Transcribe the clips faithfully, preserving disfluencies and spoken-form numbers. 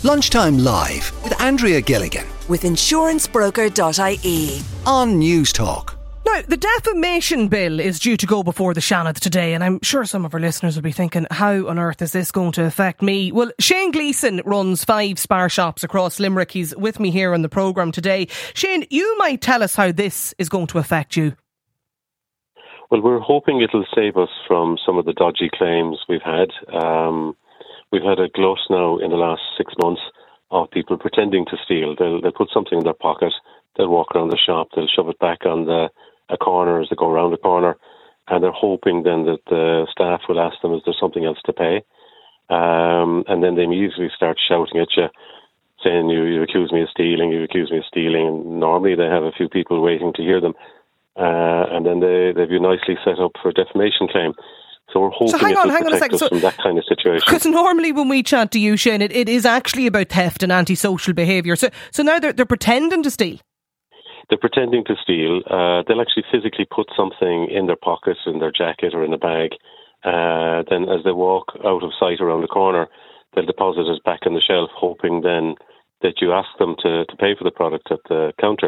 Lunchtime Live with Andrea Gilligan with insurance broker dot I E on News Talk. Now, the defamation bill is due to go before the Seanad today, and I'm sure some of our listeners will be thinking, how on earth is this going to affect me? Well, Shane Gleeson runs five Spar shops across Limerick. He's with me here on the programme today. Shane, you might tell us how this is going to affect you. Well, we're hoping it'll save us from some of the dodgy claims we've had. Um, we've had a glut now in the last six months of people pretending to steal. They'll, they'll put something in their pocket, they'll walk around the shop, they'll shove it back on the a corner as they go around the corner, and they're hoping then that the staff will ask them, is there something else to pay? Um, and then they immediately start shouting at you, saying, you, you accuse me of stealing, you accuse me of stealing, and normally they have a few people waiting to hear them. Uh, and then they, they've been nicely set up for a defamation claim. So we're hoping so hang it on, will hang on a protect second. us So, from that kind of situation. Because normally when we chat to you, Shane, it, it is actually about theft and antisocial behaviour. So so now they're, they're pretending to steal. They're pretending to steal. Uh, they'll actually physically put something in their pocket, in their jacket or in a bag. Uh, then as they walk out of sight around the corner, they'll deposit it back on the shelf, hoping then that you ask them to, to pay for the product at the counter.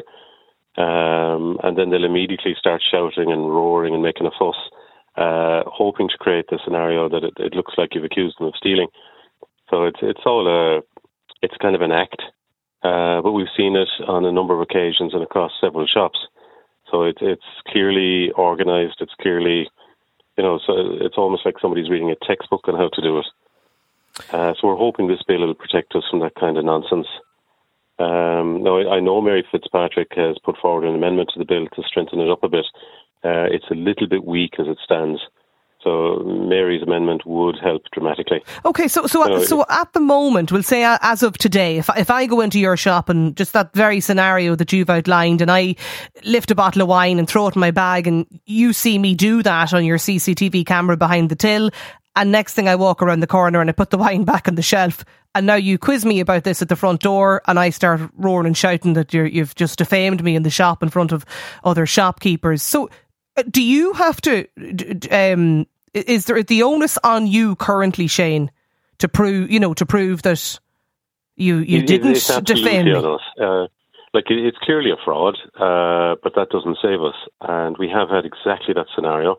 Um, and then they'll immediately start shouting and roaring and making a fuss, uh, hoping to create the scenario that it, it looks like you've accused them of stealing. So it's it's all a, it's kind of an act. Uh, but we've seen it on a number of occasions and across several shops. So it, it's clearly organised. It's clearly, you know, so it's almost like somebody's reading a textbook on how to do it. Uh, so we're hoping this bill will protect us from that kind of nonsense. Um, now, I, I know Mary Fitzpatrick has put forward an amendment to the bill to strengthen it up a bit. Uh, it's a little bit weak as it stands. So Mary's amendment would help dramatically. Okay, so so So, so at the moment, we'll say uh, as of today, if if I go into your shop and just that very scenario that you've outlined, and I lift a bottle of wine and throw it in my bag, and you see me do that on your C C T V camera behind the till, and next thing I walk around the corner and I put the wine back on the shelf, and now you quiz me about this at the front door, and I start roaring and shouting that you're, you've just defamed me in the shop in front of other shopkeepers. So do you have to, um, is there the onus on you currently, Shane, to prove, you know, to prove that you, you it, didn't it's defame me? On us. Uh, like it, it's clearly a fraud, uh, but that doesn't save us. And we have had exactly that scenario,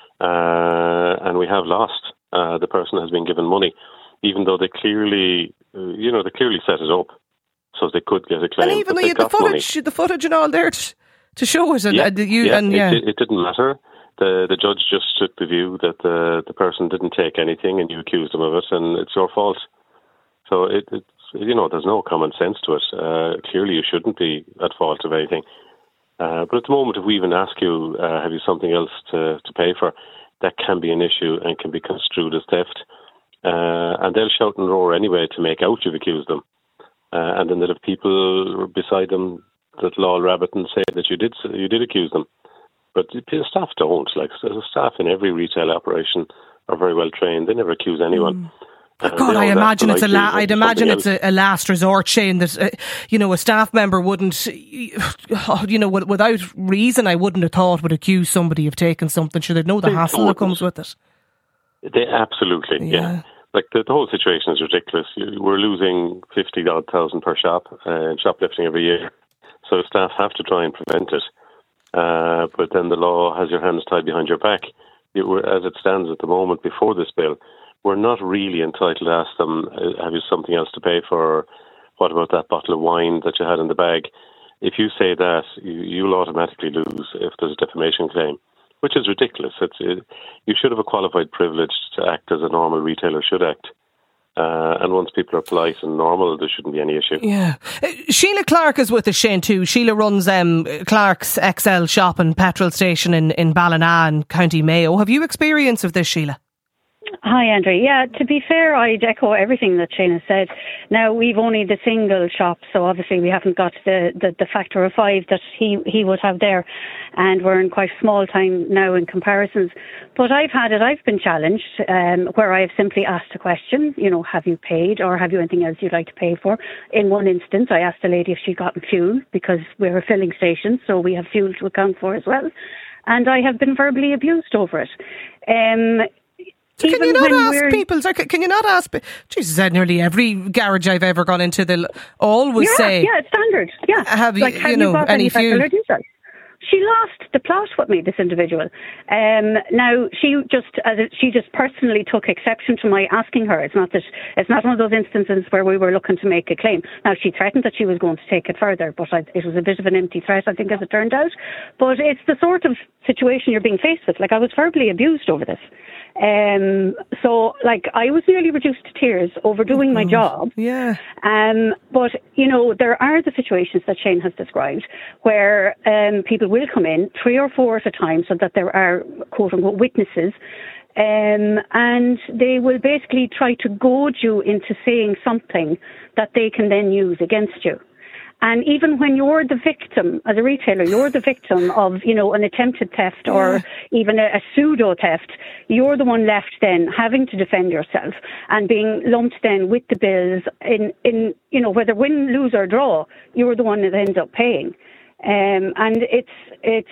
uh, and we have lost. Uh, the person has been given money, even though they clearly, uh, you know, they clearly set it up so they could get a claim. And even though they you had the got footage, money. the footage and all there to, to show it, and yeah, uh, you, yeah, and yeah, it, it didn't matter. The the judge just took the view that the the person didn't take anything, and you accused them of it, and it's your fault. So it, it's you know, there's no common sense to it. Uh, clearly, you shouldn't be at fault of anything. Uh, but at the moment, if we even ask you, uh, have you something else to, to pay for, that can be an issue and can be construed as theft. Uh, and they'll shout and roar anyway to make out you've accused them. Uh, and then they'll have people beside them that loll rabbit and say that you did you did accuse them. But the staff don't. Like, the staff in every retail operation are very well trained. They never accuse anyone. Mm. Uh, God, I imagine it's a la- I'd imagine else. it's a, a last resort, Shane, that, uh, you know, a staff member wouldn't, you know, without reason, I wouldn't have thought would accuse somebody of taking something. Should they know the They hassle that comes with it? They absolutely, yeah. yeah. Like, the, the whole situation is ridiculous. We're losing fifty odd thousand per shop uh, in shoplifting every year. So staff have to try and prevent it. Uh, but then the law has your hands tied behind your back. It, as it stands at the moment before this bill, we're not really entitled to ask them, have you something else to pay for? Or what about that bottle of wine that you had in the bag? If you say that, you, you'll automatically lose if there's a defamation claim, which is ridiculous. It's, it, you should have a qualified privilege to act as a normal retailer should act. Uh, and once people are polite and normal, there shouldn't be any issue. Yeah. Uh, Sheila Clark is with us, Shane, too. Sheila runs um, Clark's X L shop and petrol station in, in Ballina in County Mayo. Have you experience of this, Sheila? Hi, Andrew. Yeah, to be fair, I'd echo everything that Shane has said. Now, we've only the single shop, so obviously we haven't got the, the, the factor of five that he, he would have there. And we're in quite small time now in comparisons. But I've had it, I've been challenged, um, where I have simply asked a question, you know, have you paid or have you anything else you'd like to pay for? In one instance, I asked a lady if she'd gotten fuel because we're a filling station, so we have fuel to account for as well. And I have been verbally abused over it. Um, So can Even you not when ask we're- people? Sorry, can you not ask? Jesus, said nearly every garage I've ever gone into, they'll always yeah, say, yeah, it's standard. Yeah, have you- like, have you know, got any petrol fuel? or diesel? She lost the plot with me, this individual. Um, now she just, as a, she just personally took exception to my asking her. It's not that it's not one of those instances where we were looking to make a claim. Now she threatened that she was going to take it further, but I, it was a bit of an empty threat, I think, as it turned out. But it's the sort of situation you're being faced with. Like, I was verbally abused over this. Um, so, like, I was nearly reduced to tears over doing my job. Yeah. Um, but, you know, there are the situations that Shane has described where um, people will come in, three or four at a time, so that there are, quote-unquote, witnesses, um, and they will basically try to goad you into saying something that they can then use against you. And even when you're the victim, as a retailer, you're the victim of, you know, an attempted theft or yeah. even a, a pseudo theft, you're the one left then having to defend yourself and being lumped then with the bills in, in you know, whether win, lose or draw, you're the one that ends up paying. Um, and it's, it's,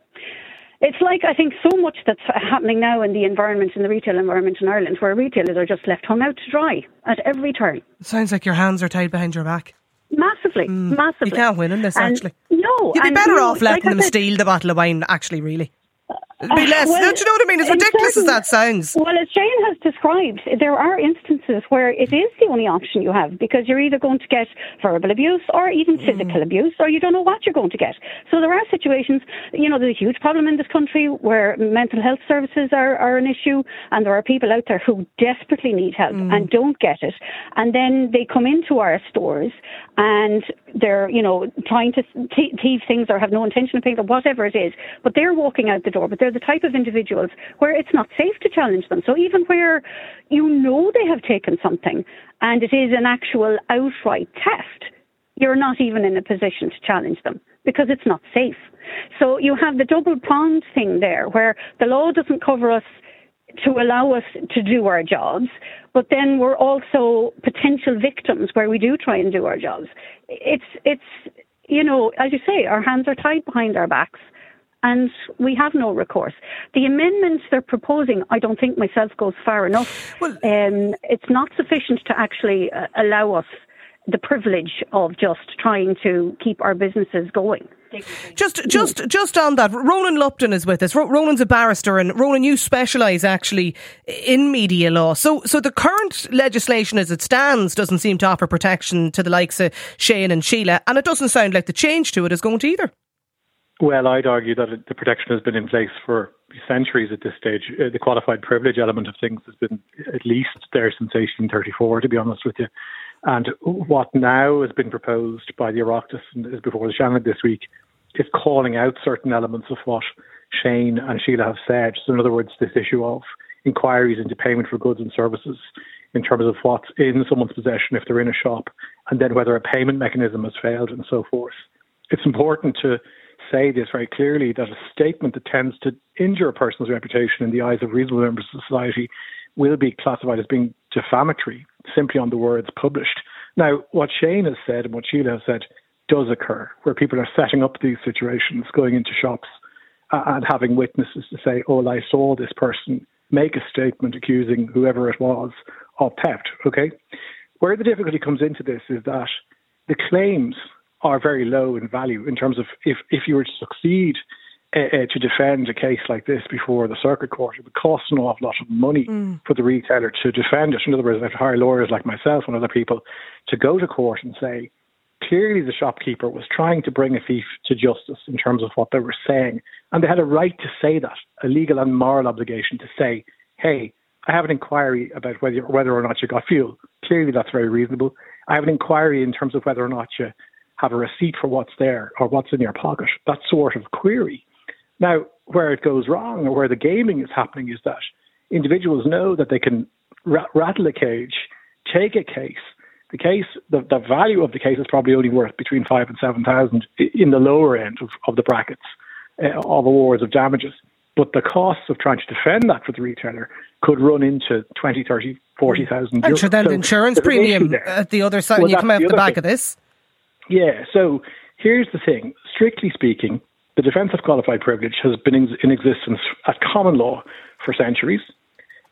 It's like, I think, so much that's happening now in the environment, in the retail environment in Ireland, where retailers are just left hung out to dry at every turn. It sounds like your hands are tied behind your back. Massively, mm. massively. You can't win in this, and actually. No. You'd be and, better you know, off letting like them said, steal the bottle of wine, actually, really. It'd be less. Uh, well, Don't you know what I mean? As ridiculous certain, as that sounds. Well, as Shane has described, there are instances where it is the only option you have, because you're either going to get verbal abuse or even physical mm. abuse, or you don't know what you're going to get. So there are situations, you know, there's a huge problem in this country where mental health services are, are an issue, and there are people out there who desperately need help mm. and don't get it. And then they come into our stores and they're, you know, trying to thieve things or have no intention of paying them, whatever it is. But they're walking out the door. But they're the type of individuals where it's not safe to challenge them. So even where you know they have taken something and it is an actual outright theft, you're not even in a position to challenge them because it's not safe. So you have the double-pronged thing there where the law doesn't cover us to allow us to do our jobs, but then we're also potential victims where we do try and do our jobs. It's, it's, you know, as you say, our hands are tied behind our backs and we have no recourse. The amendment they're proposing, I don't think myself goes far enough. Well, um, it's not sufficient to actually uh, allow us the privilege of just trying to keep our businesses going. Just just, just on that, Ronan Lupton is with us. Ronan's a barrister, and Ronan, you specialise actually in media law. So so the current legislation as it stands doesn't seem to offer protection to the likes of Shane and Sheila, and it doesn't sound like the change to it is going to either. Well, I'd argue that the protection has been in place for centuries at this stage. The qualified privilege element of things has been at least there since eighteen thirty-four, to be honest with you. And what now has been proposed by the Oireachtas and is before the Seanad this week is calling out certain elements of what Shane and Sheila have said. So in other words, this issue of inquiries into payment for goods and services in terms of what's in someone's possession if they're in a shop, and then whether a payment mechanism has failed and so forth. It's important to say this very clearly, that a statement that tends to injure a person's reputation in the eyes of reasonable members of society will be classified as being defamatory simply on the words published. Now, what Shane has said and what Sheila has said does occur, where people are setting up these situations, going into shops uh, and having witnesses to say, oh, I saw this person make a statement accusing whoever it was of theft, okay? Where the difficulty comes into this is that the claims are very low in value in terms of if, if you were to succeed uh, uh, to defend a case like this before the circuit court, it would cost an awful lot of money mm. for the retailer to defend it. In other words, they have to hire lawyers like myself and other people to go to court and say, clearly the shopkeeper was trying to bring a thief to justice in terms of what they were saying. And they had a right to say that, a legal and moral obligation to say, hey, I have an inquiry about whether whether or not you got fuel. Clearly that's very reasonable. I have an inquiry in terms of whether or not you have a receipt for what's there or what's in your pocket. That sort of query. Now, where it goes wrong or where the gaming is happening is that individuals know that they can rat- rattle a cage, take a case. The case, the, the value of the case is probably only worth between five and seven thousand in the lower end of, of the brackets uh, of awards of damages. But the costs of trying to defend that for the retailer could run into twenty, thirty, forty thousand. And sure, then so the insurance premium at the other side, well, and you come out the, the back thing. Of this. Yeah, so here's the thing. Strictly speaking, the defence of qualified privilege has been in, in existence as common law for centuries.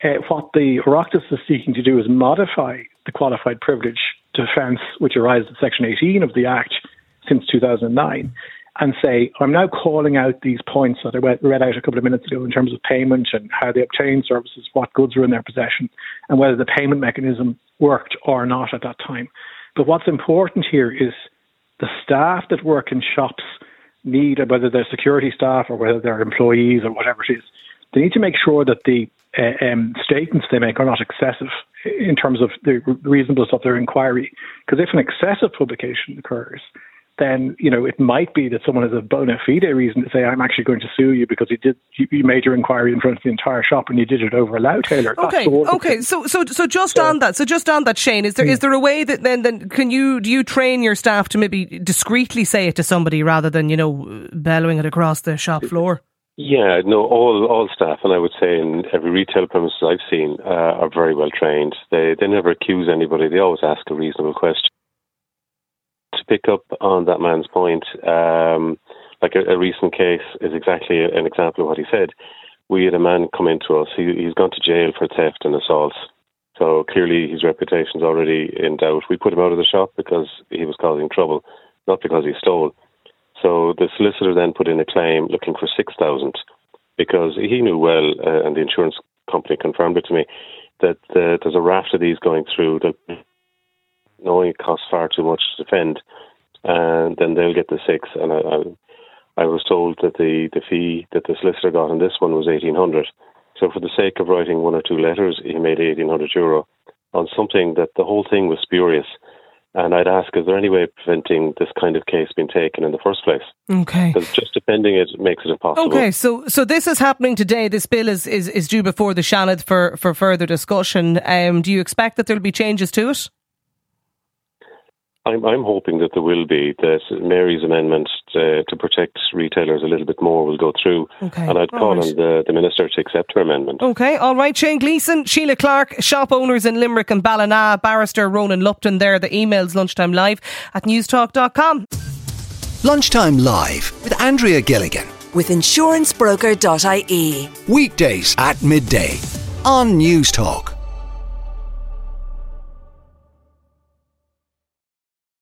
uh, what the Oireachtas is seeking to do is modify the qualified privilege defence, which arises in Section eighteen of the Act since two thousand nine, and say, I'm now calling out these points that I read out a couple of minutes ago in terms of payment and how they obtain services, what goods were in their possession, and whether the payment mechanism worked or not at that time. But what's important here is the staff that work in shops need, whether they're security staff or whether they're employees or whatever it is, they need to make sure that the uh, um, statements they make are not excessive in terms of the reasonableness of their inquiry. Because if an excessive publication occurs, then, you know, it might be that someone has a bona fide reason to say, I'm actually going to sue you because you did you, you made your inquiry in front of the entire shop and you did it over a loudhailer. Okay, okay. So, so, so just so, on that, so just on that, Shane, is there yeah. is there a way that then then can you do you train your staff to maybe discreetly say it to somebody rather than, you know, bellowing it across the shop floor? Yeah, no, all all staff, and I would say in every retail premises I've seen, uh, are very well trained. They they never accuse anybody. They always ask a reasonable question. To pick up on that man's point, um, like a, a recent case is exactly an example of what he said. We had a man come into us. He, he's gone to jail for theft and assaults. So clearly his reputation is already in doubt. We put him out of the shop because he was causing trouble, not because he stole. So the solicitor then put in a claim looking for six thousand because he knew well, uh, and the insurance company confirmed it to me, that uh, there's a raft of these going through that knowing it costs far too much to defend, and then they'll get the six. And I, I, I was told that the, the fee that the solicitor got on this one was eighteen hundred. So for the sake of writing one or two letters, he made eighteen hundred euro on something that the whole thing was spurious. And I'd ask, is there any way of preventing this kind of case being taken in the first place? Okay. Because just defending it makes it impossible. Okay, so so this is happening today. This bill is, is, is due before the Seanad for, for further discussion. Um, do you expect that there will be changes to it? I'm, I'm hoping that there will be, that Mary's amendment uh, to protect retailers a little bit more will go through. Okay. And I'd call right. on the, the Minister to accept her amendment. Okay, all right. Shane Gleeson, Sheila Clark, shop owners in Limerick and Ballina, Barrister Ronan Lupton there. The email's lunchtime live at newstalk dot com. Lunchtime Live with Andrea Gilligan. With insurance broker dot I E. Weekdays at midday on Newstalk.